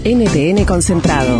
NTN Concentrado.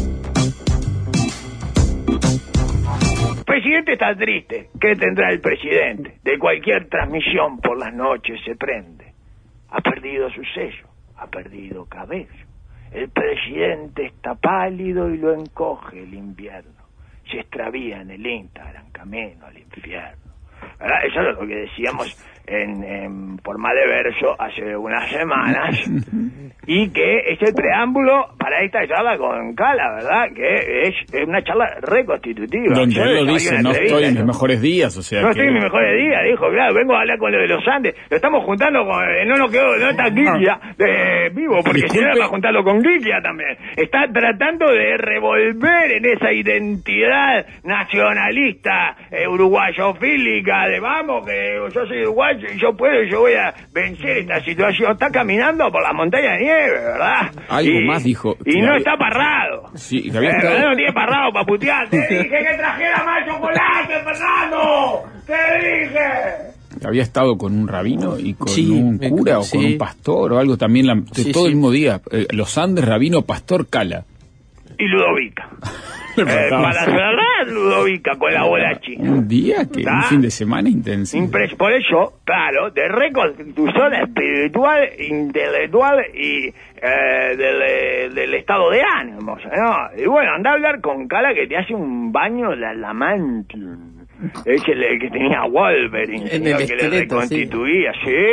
El presidente está triste. ¿Qué tendrá el presidente? De cualquier transmisión por las noches se prende. Ha perdido su sello, ha perdido cabello. El presidente está pálido y lo encoge el invierno. Se extravía en el Instagram, camino al infierno. ¿Verdad? Eso es lo que decíamos en forma de verso hace unas semanas, y que es el preámbulo para esta charla con Cala, ¿verdad? Que es una charla reconstitutiva. Donde él lo dice, no estoy en mis mejores días, o sea no estoy en mis mejores días, dijo, claro, vengo a hablar con lo de los Andes, lo estamos juntando con, no está Guiglia vivo, porque si no era para juntarlo con Guiglia también. Está tratando de revolver en esa identidad nacionalista, uruguayofílica, de vamos, que yo soy uruguayo y yo puedo y yo voy a vencer esta situación. Está caminando por la montaña de nieve, ¿verdad? Algo más dijo. Y no está parrado. Sí, que había estado... No tiene parrado para putear. Te dije que trajera más chocolate, Fernando. Te dije. Había estado con un rabino y con un cura o con un pastor o algo también todo el mismo día. Los Andes, rabino, pastor, Cala. Y Ludovica. Para cerrar, Ludovica con la bola china. Un día un fin de semana intenso. Por eso, claro, de reconstitución espiritual, intelectual y del estado de ánimo, ¿no? Y bueno, anda a hablar con Cala que te hace un baño de adamantium. Es el que tenía Wolverine, en el que le reconstituía,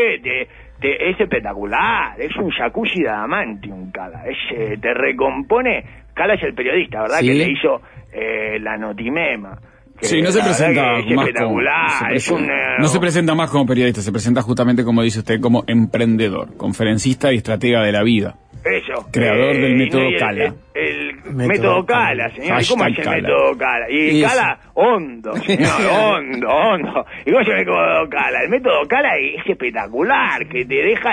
es espectacular, es un jacuzzi de adamantium, Cala. Te recompone. Cala es el periodista, ¿verdad? Sí. Que le hizo la notimema. Sí, no se presenta más no se presenta más como periodista, se presenta justamente, como dice usted, como emprendedor, conferencista y estratega de la vida. Eso. Creador del método Cala. El método Cala, señor. ¿Y cómo es el método Cala? Y Cala, hondo, señor, hondo. ¿Y cómo es el método Cala? El método Cala es espectacular, que te deja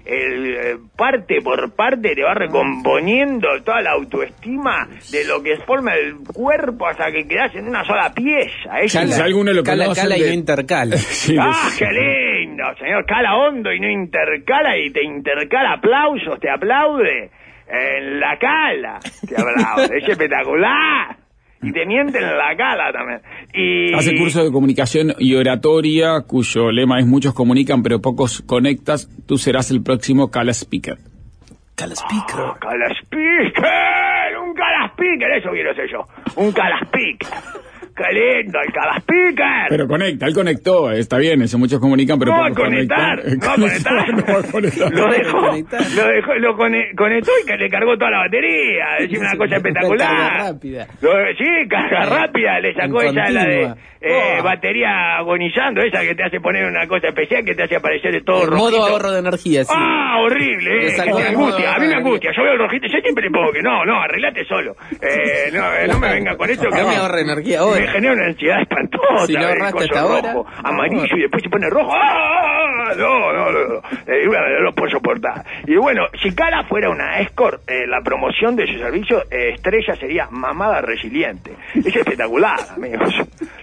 parte por parte, te va recomponiendo toda la autoestima de lo que forma el cuerpo hasta que quedas en una sola pieza. Si alguno lo Cala y no intercala. Sí, qué lindo, señor. Cala hondo y no intercala, y te intercala aplausos, te aplaude en la Cala, te aplaude. Es espectacular. Y te mienten en la Cala también. Hace curso de comunicación y oratoria, cuyo lema es muchos comunican pero pocos conectas. Tú serás el próximo Cala Speaker. Cala Speaker. Cala Speaker. Un Cala Speaker, eso quiero ser yo. Un Cala Speaker. ¡Qué lindo el Cala Speaker! Pero conecta, él conectó, está bien, eso muchos comunican, pero pocos conectan. Lo conectó y que le cargó toda la batería, es una cosa espectacular. Carga rápida. Carga rápida, le sacó esa la de batería agonizando, esa que te hace poner una cosa especial que te hace aparecer de todo rojito. Modo ahorro de energía, sí. Horrible, me angustia, a mí me angustia, yo veo el rojito, yo siempre le pongo que no, arreglate solo, no me venga con esto que a mí me ahorra energía ahora. Me genera una ansiedad espantosa. Si no ahorraste hasta ahora, rojo, amarillo y después se pone rojo. No, lo puedo soportar. Y bueno, si Cala fuera una escort, la promoción de su servicio estrella sería mamada resiliente. Es espectacular, amigos.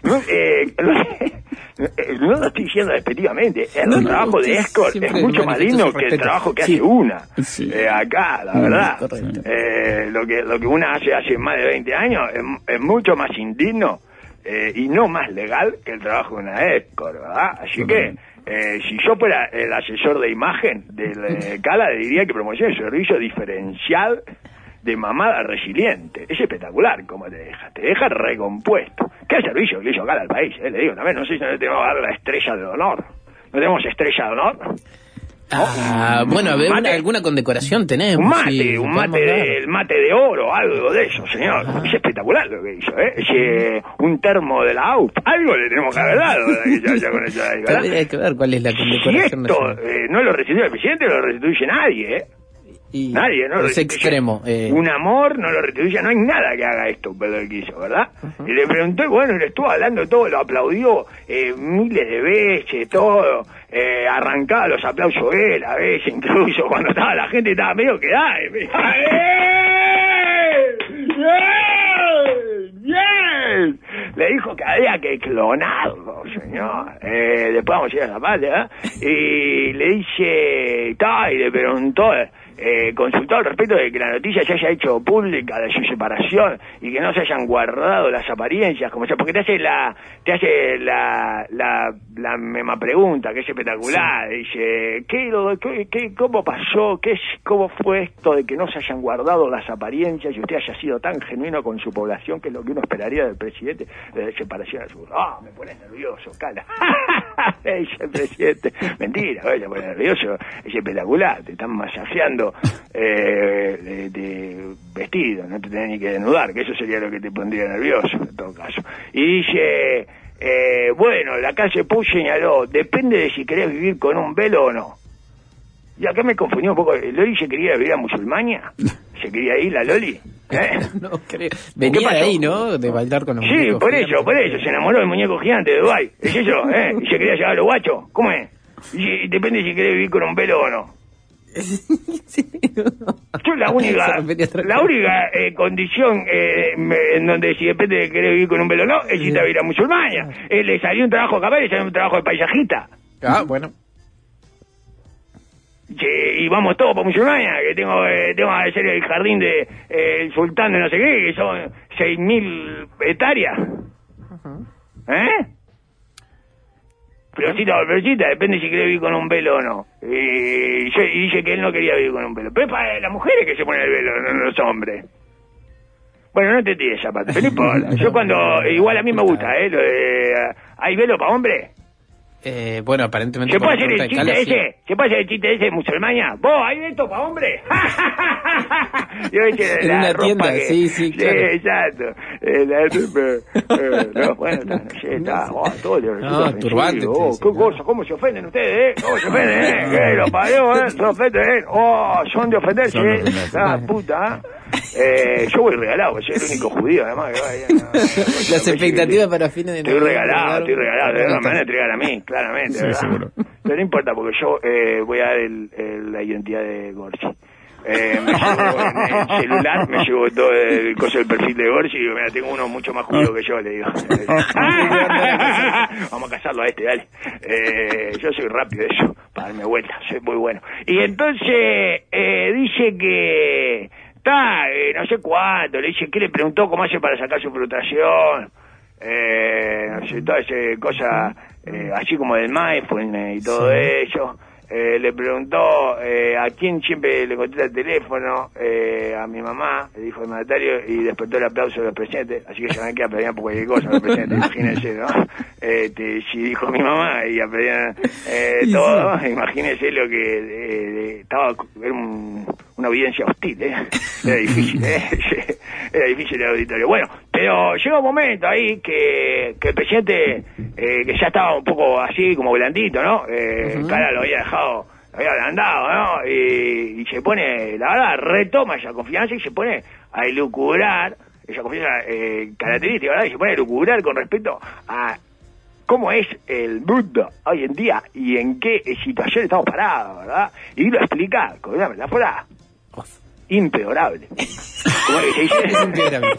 No lo estoy diciendo despectivamente. El trabajo de escort es mucho más digno que el trabajo que hace una. Sí. Acá, la verdad. Lo que una hace más de 20 años es mucho más indigno y no más legal que el trabajo de una escort, ¿verdad? Así que si yo fuera el asesor de imagen de Cala, le diría que promocione un servicio diferencial de mamada resiliente. Es espectacular cómo te deja recompuesto. ¿Qué servicio que le hizo Cala al país? Le digo también, no sé si no le tenemos que dar la estrella de honor. ¿No tenemos estrella de honor? Bueno, a ver, alguna condecoración tenemos. Un mate de oro, algo de eso, señor. Es espectacular lo que hizo, un termo de la AUP, algo le tenemos que haber dado con eso ahí, ¿verdad? Hay que ver cuál es la condecoración. Si esto no lo restituye el presidente, no lo restituye nadie, nadie, ¿no? Es extremo. Un amor no lo retribuye, no hay nada que haga esto, pero lo que hizo, ¿verdad? Y le preguntó, y bueno, le estuvo hablando todo, lo aplaudió miles de veces, todo, arrancaba los aplausos él, a veces, incluso cuando estaba la gente estaba medio quedada, ¡Bien! Le dijo que había que clonarlo, señor. Después vamos a ir a esa parte, ¿eh? Y le dice, y le preguntó, consultó al respecto de que la noticia se haya hecho pública de su separación y que no se hayan guardado las apariencias, como sea, porque te hace la misma pregunta, que es espectacular. Sí. Dice, ¿cómo pasó? ¿Cómo fue esto de que no se hayan guardado las apariencias y usted haya sido tan genuino con su población, que es lo que uno esperaría del presidente de separación? Me pone nervioso, cala. Dice el presidente. Mentira, se pone nervioso. Es espectacular, te están masajeando de vestido, no te tenés ni que desnudar, que eso sería lo que te pondría nervioso en todo caso. Y dice, bueno, la calle Pou señaló, depende de si querés vivir con un velo o no. Y acá me confundió un poco. ¿Loli se quería vivir a Musulmania? ¿Se quería ir la Loli? No creo. Venía de ahí, ¿no? De bailar con los muñecos. Sí, por eso. Se enamoró del muñeco gigante de Dubái. ¿Es eso? ¿Y se quería llevar a los guachos? ¿Cómo es? Y depende si querés vivir con un velo o no. Yo la única condición en donde si depende de querer vivir con un velo o no, es si te va a ir a Musulmania. Le salió un trabajo capaz, le salió un trabajo de paisajista. Bueno. Y vamos todos por Musulmania, que tengo que hacer el jardín de el sultán de no sé qué, que son 6.000 hectáreas. Florcita, depende si quiere vivir con un velo o no. Y dice que él no quería vivir con un velo. Pero es para las mujeres que se ponen el velo, no los hombres. Bueno, no te tires esa parte, pero no importa. Yo igual a mí me gusta, lo de... ¿Hay velo para hombres? Bueno, aparentemente... ¿Se puede hacer el chiste ese? Sí. ¿Se puede hacer el chiste ese de Musulmania? ¿Vos, hay esto para hombre? Yo eché en una tienda, sí, claro. Exacto. No, bueno, todo turbante. ¿Qué cosa? ¿Cómo se ofenden ustedes, ¿Cómo se ofenden, ¿Qué lo parió, Se ofenden, son de ofenderse, puta, yo voy regalado, soy el único judío, además, que vaya. Las expectativas para fines de... Estoy regalado, de verdad, me van a entregar a mí, claramente, sí, ¿verdad? Seguro. Pero no importa, porque yo voy a dar la identidad de Gorsi. Me llevo en el celular, me llevo todo el coso del perfil de Gorsi y digo, mira, tengo uno mucho más judío que yo, le digo. Vamos a casarlo a dale. Yo soy rápido de eso, para darme vuelta, soy muy bueno. Y entonces dice que... no sé cuánto, le dice que le preguntó cómo hace para sacar su frustración, no sé, toda esa cosa, así como del mindfulness y todo eso. Le preguntó a quién siempre le contesta el teléfono, a mi mamá, le dijo el mandatario, y despertó el aplauso de los presentes, así que ya me queda aplaudían por cualquier cosa los presentes, imagínense, ¿no? Si dijo mi mamá y aplaudían todo, sí. Imagínense lo que estaba, era una audiencia hostil, era difícil, era difícil el auditorio. Bueno, pero llega un momento ahí que el presidente, que ya estaba un poco así como blandito, ¿no? Cara lo había dejado, lo había ablandado, ¿no? Y se pone, la verdad, retoma esa confianza y se pone a elucubrar, esa confianza característica, ¿verdad? Y se pone a elucubrar con respecto a cómo es el mundo hoy en día y en qué situación estamos parados, ¿verdad? Y lo explica con una metáfora impeorable. ¿Cómo es que se dice? Es impeorable.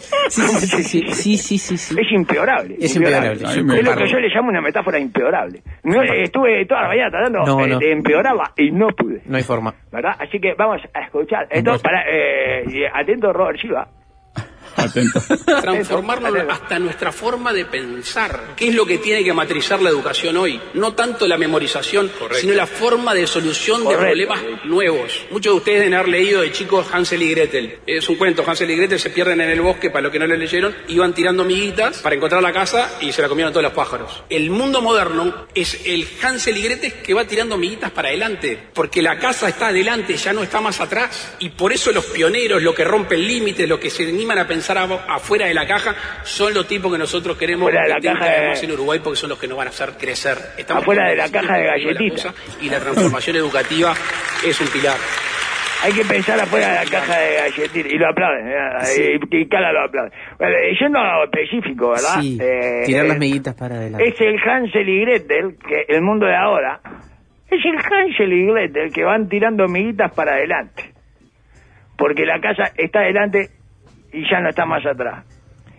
Sí. Es impeorable. Es impeorable. Es lo que yo le llamo una metáfora impeorable. No, estuve toda la mañana tratando de empeorarla y no pude. No hay forma. ¿Verdad? Así que vamos a escuchar. Entonces, atento, Robert Silva. Atento. Transformarlo hasta nuestra forma de pensar. ¿Qué es lo que tiene que matrizar la educación hoy? No tanto la memorización, sino la forma de solución de problemas nuevos. Muchos de ustedes deben haber leído de chicos Hansel y Gretel. Es un cuento, Hansel y Gretel se pierden en el bosque, para los que no lo leyeron, iban tirando miguitas para encontrar la casa y se la comieron todos los pájaros. El mundo moderno es el Hansel y Gretel que va tirando miguitas para adelante, porque la casa está adelante, ya no está más atrás. Y por eso los pioneros, los que rompen límites, los que se animan a pensar afuera de la caja, son los tipos que nosotros queremos más en Uruguay, porque son los que nos van a hacer crecer. Estamos afuera de la caja de galletitas. Y la transformación educativa es un pilar. Hay que pensar afuera de la caja de galletitas. Y lo aplauden, y Cala lo aplaude. Bueno, yendo a lo específico, ¿verdad? Sí, tirar las miguitas para adelante. Es el Hansel y Gretel, que el mundo de ahora, es el Hansel y Gretel que van tirando miguitas para adelante. Porque la casa está adelante y ya no está más atrás.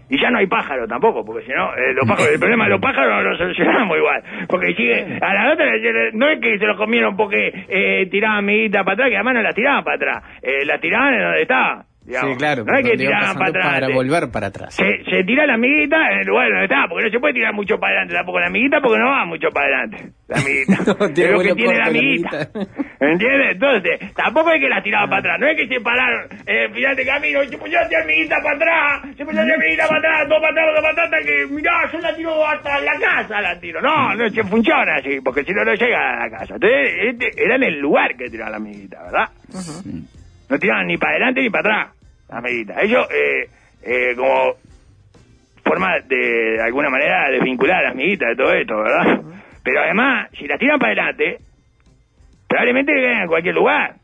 Y ya no hay pájaros tampoco, porque si no, el problema de los pájaros lo solucionamos igual. Porque sigue, a la otra, no es que se los comieron porque tiraban miguitas para atrás, que además no las tiraban para atrás, las tiraban en donde estaba. Digamos. Sí, claro. No hay que tirar para atrás. Para volver para atrás. Se tira la amiguita en el lugar donde está, porque no se puede tirar mucho para adelante tampoco la amiguita, porque no va mucho para adelante. La amiguita. No, es lo que tiene la amiguita. ¿Entiendes? Entonces, tampoco es que la tiraba para atrás. No es que se pararon en el final de camino y se pusieron la amiguita para atrás, se pusieron la amiguita para atrás, todo para atrás, hasta que, mirá, yo la tiro hasta la casa, la tiro. No, no se funciona así, porque si no, no llega a la casa. Entonces, era en el lugar que tiraba la amiguita, ¿verdad? No tiraban ni para adelante ni para atrás, la amiguita. Ellos, como forma de alguna manera, desvincular a las amiguitas de todo esto, ¿verdad? Pero además, si las tiran para adelante, probablemente queden en cualquier lugar.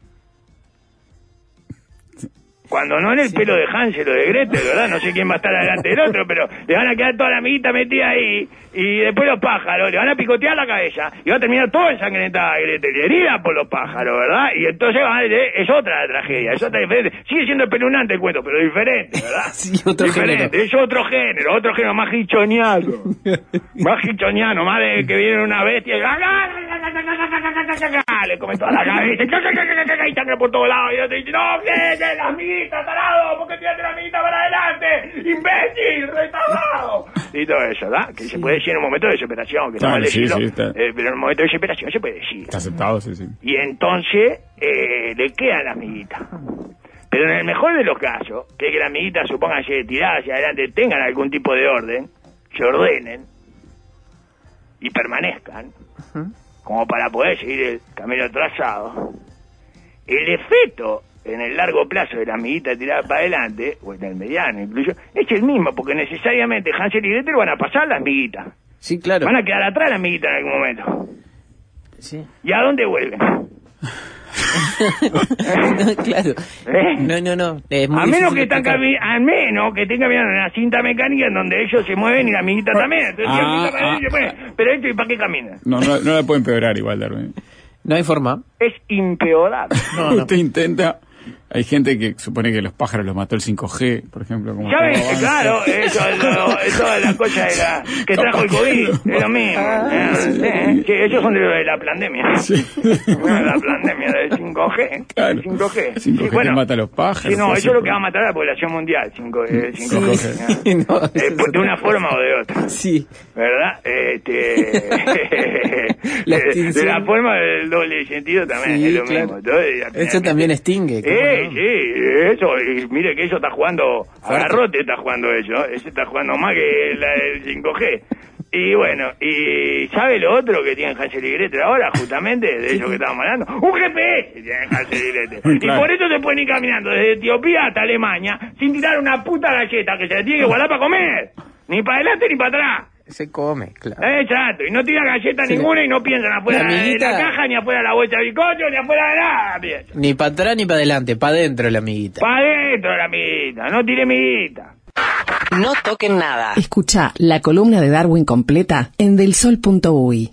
Cuando no en el pelo de Hansel o de Gretel, ¿verdad? No sé quién va a estar adelante del otro, pero le van a quedar toda la amiguita metida ahí, y después los pájaros, le van a picotear la cabeza, y va a terminar todo ensangrentada Gretel, herida por los pájaros, ¿verdad? Y entonces es otra tragedia, es otra diferente. Sigue siendo espeluznante el cuento, pero diferente, ¿verdad? Sí, otro diferente, género. es otro género más hichoniano. Más hichoniano, más de que viene una bestia y le come toda la cabeza, y sangre por todos lados, y otro dice, no, ¿qué? Las amiguitas, tarado, ¿por qué tiraste la amiguita para adelante? ¡Imbécil, retardado! Y todo eso, ¿verdad? Que se puede decir en un momento de desesperación, que no vale decirlo, pero en un momento de desesperación se puede decir. Está aceptado, sí. Y entonces le queda la amiguita. Pero en el mejor de los casos, que es que la amiguita, supóngase, tirada hacia adelante, tengan algún tipo de orden, se ordenen y permanezcan, como para poder seguir el camino trazado, el efecto en el largo plazo de la amiguita tirada para adelante, o en el mediano incluso, es el mismo, porque necesariamente Hansel y Gretel van a pasar la amiguita. Sí, claro. Van a quedar atrás la amiguita en algún momento. Sí. ¿Y a dónde vuelven? No, claro. No. Es muy a menos que estén caminando en una cinta mecánica en donde ellos se mueven y la amiguita también. Entonces, pero esto, ¿y para qué caminan? No la puede empeorar igual, Darwin. No hay forma. Es impeorable. Usted intenta. Hay gente que supone que los pájaros los mató el 5G, por ejemplo. Como ya ves, claro, eso es la cosa que trajo el COVID, es lo mismo. Que ellos son de la pandemia. Sí. La pandemia del 5G. Claro. El 5G. 5G que mata a los pájaros. Sí, no, eso es lo que va a matar a la población mundial, 5G. Sí, no, de una forma o de otra. Sí. ¿Verdad? De la forma del doble sentido también es lo mismo. Entonces, eso también extingue. Sí, eso, y mire que eso está jugando, a garrote está jugando eso, ese está jugando más que la del 5G. Y bueno, y ¿sabe lo otro que tienen Hansel y Gretel ahora, justamente, de eso que estábamos hablando? Un GPS tienen Hansel y Gretel. Claro. Y por eso se pueden ir caminando desde Etiopía hasta Alemania sin tirar una puta galleta que se le tiene que guardar para comer. Ni para adelante ni para atrás. Se come, claro. Exacto, y no tira galleta ninguna y no piensan afuera de la caja, ni afuera de la bolsa de bizcocho, ni afuera de nada piensan. Ni para atrás ni para adelante, para adentro la amiguita. Para adentro la amiguita, no tire amiguita. No toquen nada. Escucha la columna de Darwin completa en delsol.uy.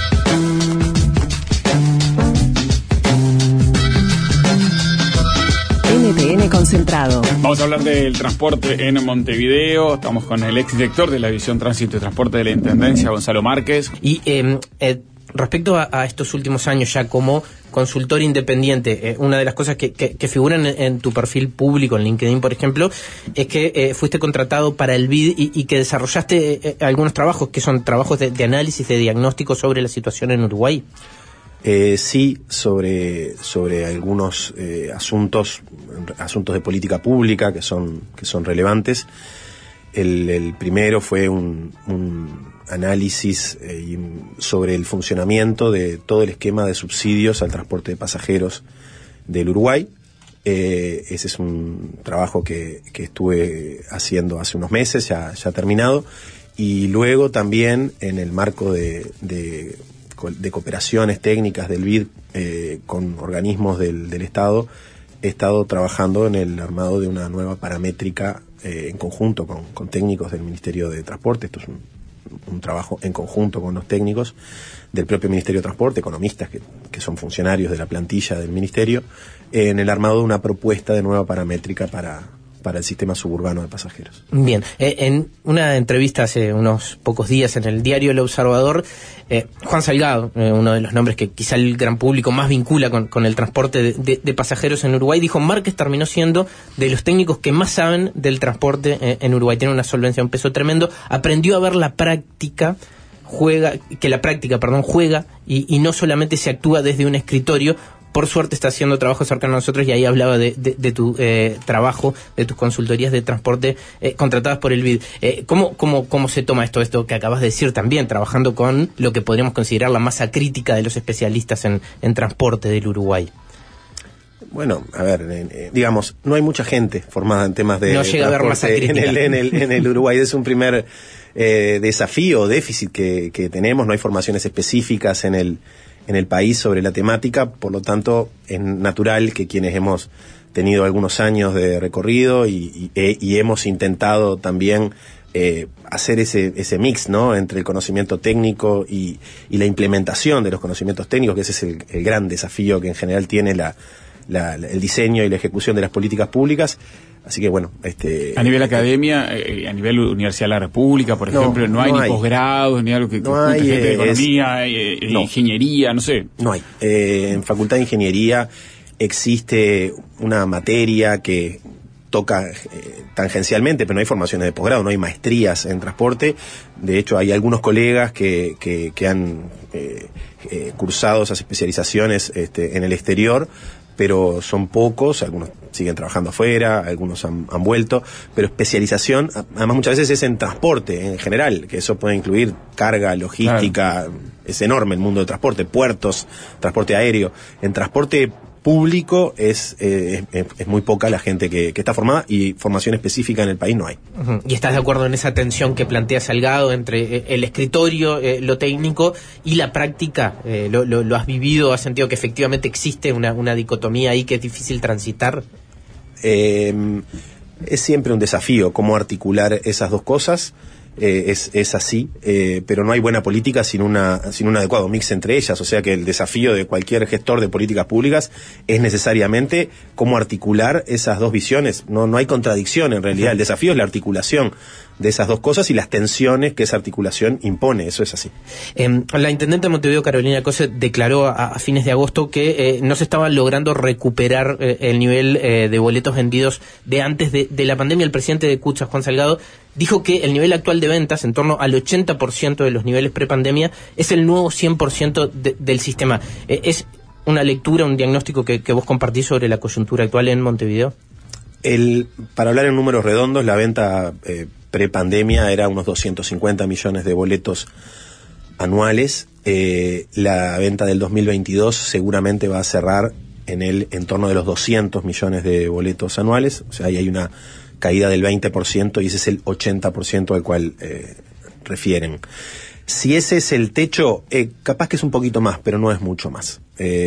NTN Concentrado. Vamos a hablar del transporte en Montevideo. Estamos con el exdirector de la División Tránsito y Transporte de la Intendencia, Gonzalo Márquez. Y respecto a estos últimos años ya como consultor independiente, una de las cosas que figuran en tu perfil público en LinkedIn, por ejemplo, es que fuiste contratado para el BID y que desarrollaste algunos trabajos que son trabajos de análisis, de diagnóstico sobre la situación en Uruguay. Sí, sobre algunos asuntos de política pública que son relevantes. El primero fue un análisis sobre el funcionamiento de todo el esquema de subsidios al transporte de pasajeros del Uruguay. Ese es un trabajo que estuve haciendo hace unos meses, ya terminado, y luego también en el marco de cooperaciones técnicas del BID con organismos del Estado, he estado trabajando en el armado de una nueva paramétrica en conjunto con técnicos del Ministerio de Transporte. Esto es un trabajo en conjunto con los técnicos del propio Ministerio de Transporte, economistas que son funcionarios de la plantilla del Ministerio, en el armado de una propuesta de nueva paramétrica para para el sistema suburbano de pasajeros. Bien, en una entrevista hace unos pocos días en el diario El Observador, Juan Salgado, uno de los nombres que quizá el gran público más vincula con el transporte de pasajeros en Uruguay, dijo: Márquez terminó siendo de los técnicos que más saben del transporte en Uruguay, tiene una solvencia, un peso tremendo, aprendió a ver la práctica, juega y no solamente se actúa desde un escritorio. Por suerte está haciendo trabajo cercano a nosotros, y ahí hablaba de tu trabajo, de tus consultorías de transporte contratadas por el BID. ¿Cómo se toma esto que acabas de decir también, trabajando con lo que podríamos considerar la masa crítica de los especialistas en transporte del Uruguay? Bueno, a ver, digamos, no hay mucha gente formada en temas de no llega a haber masa crítica en el Uruguay. Es un primer desafío o déficit que tenemos. No hay formaciones específicas en el país sobre la temática, por lo tanto es natural que quienes hemos tenido algunos años de recorrido y hemos intentado también hacer ese mix, ¿no?, entre el conocimiento técnico y la implementación de los conocimientos técnicos, que ese es el gran desafío que en general tiene el diseño y la ejecución de las políticas públicas. Así que bueno, a nivel academia, a nivel Universidad de la República, por ejemplo, no hay ni posgrados, ni algo que junte gente de economía, ingeniería, no sé. No hay. En Facultad de Ingeniería existe una materia que toca tangencialmente, pero no hay formaciones de posgrado, no hay maestrías en transporte. De hecho, hay algunos colegas que han cursado esas especializaciones en el exterior, pero son pocos, algunos siguen trabajando afuera, algunos han vuelto, pero especialización, además muchas veces es en transporte en general, que eso puede incluir carga, logística, claro. Es enorme el mundo de transporte, puertos, transporte aéreo. En transporte público es muy poca la gente que está formada, y formación específica en el país no hay. Uh-huh. ¿Y estás de acuerdo en esa tensión que plantea Salgado entre el escritorio, lo técnico, y la práctica? ¿Lo has vivido? ¿Has sentido que efectivamente existe una dicotomía ahí que es difícil transitar? Es siempre un desafío cómo articular esas dos cosas. Es así, pero no hay buena política sin un adecuado mix entre ellas. O sea que el desafío de cualquier gestor de políticas públicas es necesariamente cómo articular esas dos visiones. No hay contradicción en realidad. El desafío es la articulación de esas dos cosas y las tensiones que esa articulación impone. Eso es así. La intendente de Montevideo, Carolina Cose, declaró a fines de agosto que no se estaba logrando recuperar el nivel de boletos vendidos de antes de la pandemia. El presidente de Cucha, Juan Salgado, dijo que el nivel actual de ventas, en torno al 80% de los niveles prepandemia, es el nuevo 100% del sistema. ¿Es una lectura, un diagnóstico que vos compartís sobre la coyuntura actual en Montevideo? Para hablar en números redondos, la venta prepandemia era unos 250 millones de boletos anuales. La venta del 2022 seguramente va a cerrar en torno de los 200 millones de boletos anuales. O sea, ahí hay una caída del 20%, y ese es el 80% al cual refieren. Si ese es el techo, capaz que es un poquito más, pero no es mucho más.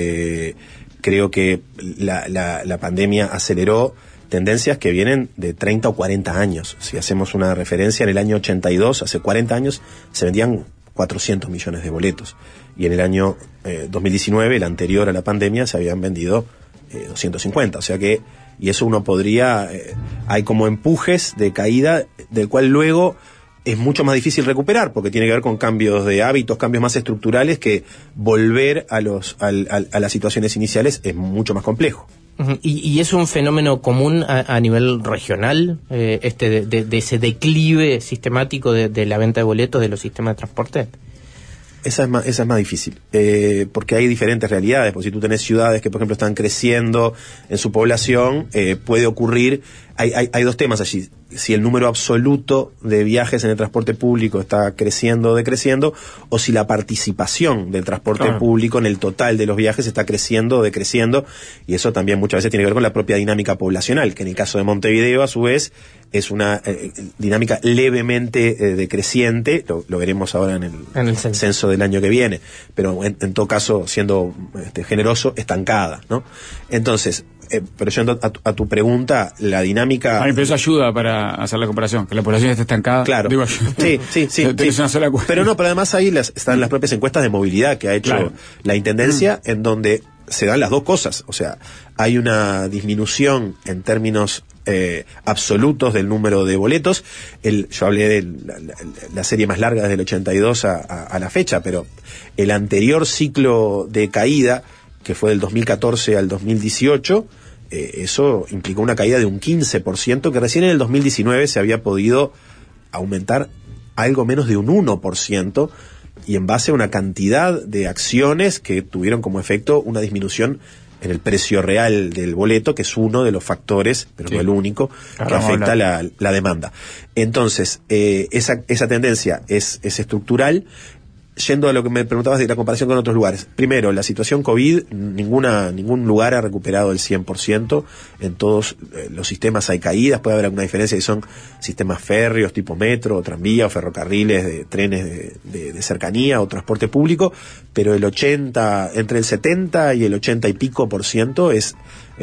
Creo que la pandemia aceleró tendencias que vienen de 30 o 40 años. Si hacemos una referencia, en el año 82, hace 40 años, se vendían 400 millones de boletos. Y en el año 2019, el anterior a la pandemia, se habían vendido 250. O sea que, y eso uno podría, hay como empujes de caída, del cual luego es mucho más difícil recuperar, porque tiene que ver con cambios de hábitos, cambios más estructurales, que volver a las situaciones iniciales es mucho más complejo. ¿Y es un fenómeno común a nivel regional, de ese declive sistemático de la venta de boletos de los sistemas de transporte? Esa es más difícil, porque hay diferentes realidades. Porque si tú tenés ciudades que, por ejemplo, están creciendo en su población, puede ocurrir. Hay dos temas allí. Si el número absoluto de viajes en el transporte público está creciendo o decreciendo, o si la participación del transporte público en el total de los viajes está creciendo o decreciendo, y eso también muchas veces tiene que ver con la propia dinámica poblacional, que en el caso de Montevideo, a su vez, es una dinámica levemente decreciente. Lo veremos ahora en el censo del año que viene, pero en todo caso, siendo generoso, estancada, ¿no? Entonces, pero yendo a tu pregunta, la dinámica... pero eso ayuda para hacer la comparación, que la población esté estancada. Claro. Digo, sí. Pero además ahí están las propias encuestas de movilidad que ha hecho la Intendencia, en donde se dan las dos cosas. O sea, hay una disminución en términos absolutos del número de boletos. Yo hablé de la serie más larga desde el 82 a la fecha, pero el anterior ciclo de caída, que fue del 2014 al 2018, eso implicó una caída de un 15%, que recién en el 2019 se había podido aumentar algo menos de un 1%, y en base a una cantidad de acciones que tuvieron como efecto una disminución en el precio real del boleto, que es uno de los factores, pero no el único, que afecta la demanda. Entonces, esa tendencia es estructural. Yendo a lo que me preguntabas de la comparación con otros lugares. Primero, la situación COVID, ningún lugar ha recuperado el 100%. En todos los sistemas hay caídas. Puede haber alguna diferencia si son sistemas férreos tipo metro, o tranvía, o ferrocarriles, de trenes de cercanía o transporte público. Pero entre el 70 y el 80 y pico % es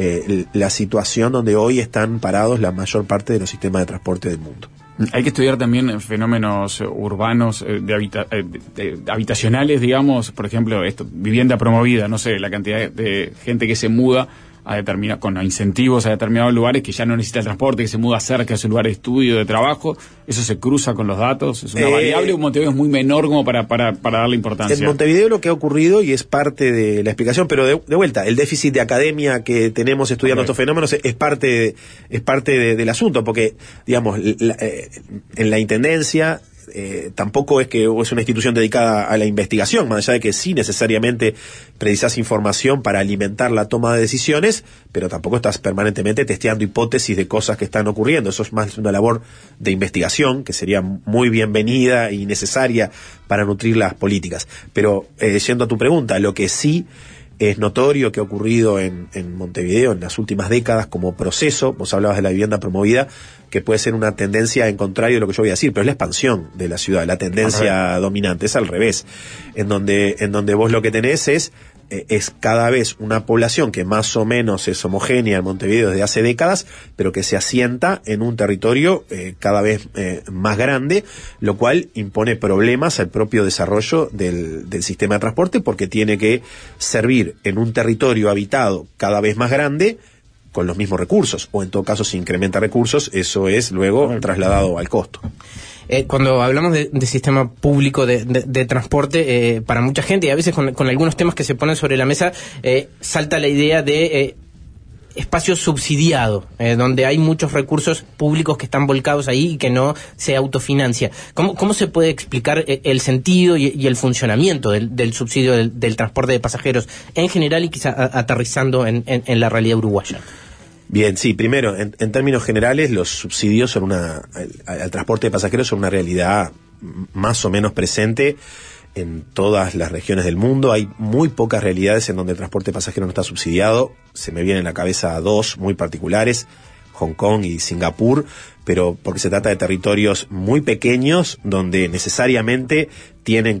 la situación donde hoy están parados la mayor parte de los sistemas de transporte del mundo. Hay que estudiar también fenómenos urbanos, habitacionales, digamos, por ejemplo, vivienda promovida, no sé, la cantidad de gente que se muda con incentivos a determinados lugares, que ya no necesita el transporte, que se muda cerca de su lugar de estudio, de trabajo. Eso se cruza con los datos. Es una variable. Montevideo es muy menor como para darle importancia. En Montevideo lo que ha ocurrido, y es parte de la explicación, pero de vuelta, el déficit de academia que tenemos estudiando estos fenómenos es parte del asunto, porque, digamos, en la intendencia tampoco es que es una institución dedicada a la investigación, más allá de que sí necesariamente precisas información para alimentar la toma de decisiones, pero tampoco estás permanentemente testeando hipótesis de cosas que están ocurriendo. Eso es más una labor de investigación que sería muy bienvenida y necesaria para nutrir las políticas. Pero yendo a tu pregunta, lo que sí es notorio que ha ocurrido en Montevideo en las últimas décadas como proceso, vos hablabas de la vivienda promovida, que puede ser una tendencia en contrario de lo que yo voy a decir, pero es la expansión de la ciudad, la tendencia dominante, es al revés, en donde vos lo que tenés es cada vez una población que más o menos es homogénea en Montevideo desde hace décadas, pero que se asienta en un territorio cada vez más grande, lo cual impone problemas al propio desarrollo del sistema de transporte, porque tiene que servir en un territorio habitado cada vez más grande con los mismos recursos, o en todo caso si incrementa recursos, eso es luego trasladado al costo. Cuando hablamos de sistema público de transporte, para mucha gente, y a veces con algunos temas que se ponen sobre la mesa, salta la idea de espacio subsidiado, donde hay muchos recursos públicos que están volcados ahí y que no se autofinancia. ¿Cómo se puede explicar el sentido y el funcionamiento del subsidio del transporte de pasajeros en general y quizá aterrizando en la realidad uruguaya? Bien, sí, primero, en términos generales, los subsidios al transporte de pasajeros son una realidad más o menos presente en todas las regiones del mundo. Hay muy pocas realidades en donde el transporte de pasajeros no está subsidiado. Se me vienen a la cabeza dos muy particulares, Hong Kong y Singapur, pero porque se trata de territorios muy pequeños donde necesariamente tienen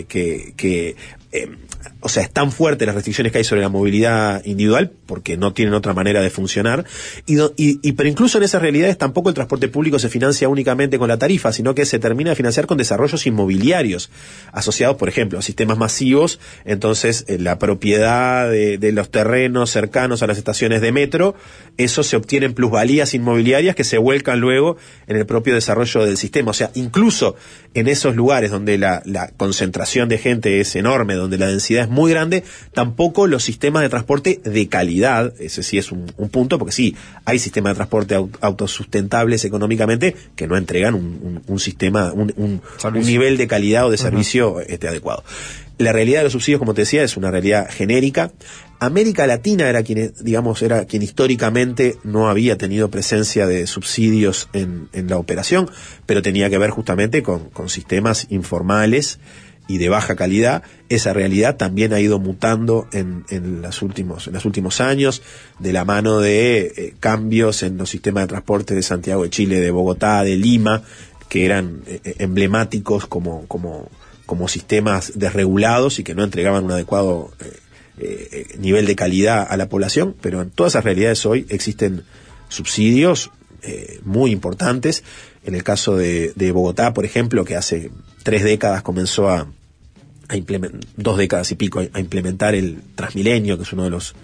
o sea, es tan fuerte las restricciones que hay sobre la movilidad individual porque no tienen otra manera de funcionar, pero incluso en esas realidades tampoco el transporte público se financia únicamente con la tarifa, sino que se termina de financiar con desarrollos inmobiliarios asociados, por ejemplo, a sistemas masivos. Entonces la propiedad de los terrenos cercanos a las estaciones de metro, eso se obtienen plusvalías inmobiliarias que se vuelcan luego en el propio desarrollo del sistema. O sea, incluso en esos lugares donde la concentración de gente es enorme, donde la densidad es muy grande, tampoco los sistemas de transporte de calidad, ese sí es un punto, porque sí, hay sistemas de transporte autosustentables económicamente que no entregan un sistema, un nivel de calidad o de servicio adecuado. La realidad de los subsidios, como te decía, es una realidad genérica. América Latina era quien históricamente no había tenido presencia de subsidios en la operación, pero tenía que ver justamente con sistemas informales y de baja calidad. Esa realidad también ha ido mutando en los últimos años, de la mano de cambios en los sistemas de transporte de Santiago de Chile, de Bogotá, de Lima, que eran emblemáticos como sistemas desregulados y que no entregaban un adecuado nivel de calidad a la población. Pero en todas esas realidades hoy existen subsidios muy importantes. En el caso de Bogotá, por ejemplo, que hace 3 décadas comenzó a implementar, 2 décadas y pico, a implementar el Transmilenio, que es uno de los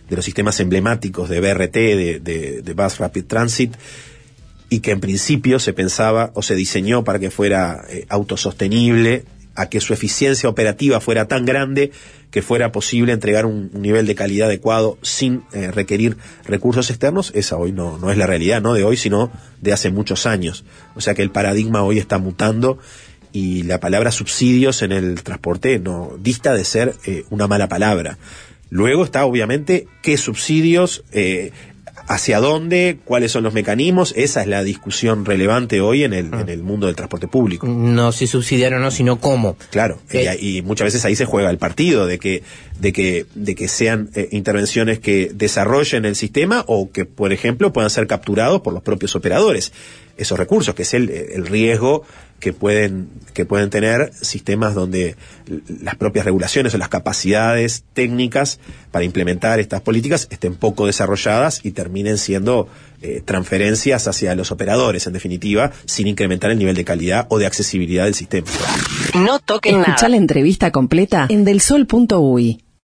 los sistemas emblemáticos de BRT, de Bus Rapid Transit, y que en principio se pensaba o se diseñó para que fuera autosostenible, a que su eficiencia operativa fuera tan grande que fuera posible entregar un nivel de calidad adecuado sin requerir recursos externos. Esa hoy no es la realidad, no de hoy, sino de hace muchos años. O sea que el paradigma hoy está mutando y la palabra subsidios en el transporte no dista de ser una mala palabra. Luego está obviamente qué subsidios, hacia dónde, cuáles son los mecanismos. Esa es la discusión relevante hoy en el mundo del transporte público. No si subsidiar o no, sino cómo. Claro, y muchas veces ahí se juega el partido de que sean intervenciones que desarrollen el sistema o que, por ejemplo, puedan ser capturados por los propios operadores. Esos recursos, que es el riesgo que pueden tener sistemas donde las propias regulaciones o las capacidades técnicas para implementar estas políticas estén poco desarrolladas y terminen siendo transferencias hacia los operadores, en definitiva, sin incrementar el nivel de calidad o de accesibilidad del sistema. No toquen nada. Escuchá la entrevista completa en delsol.uy.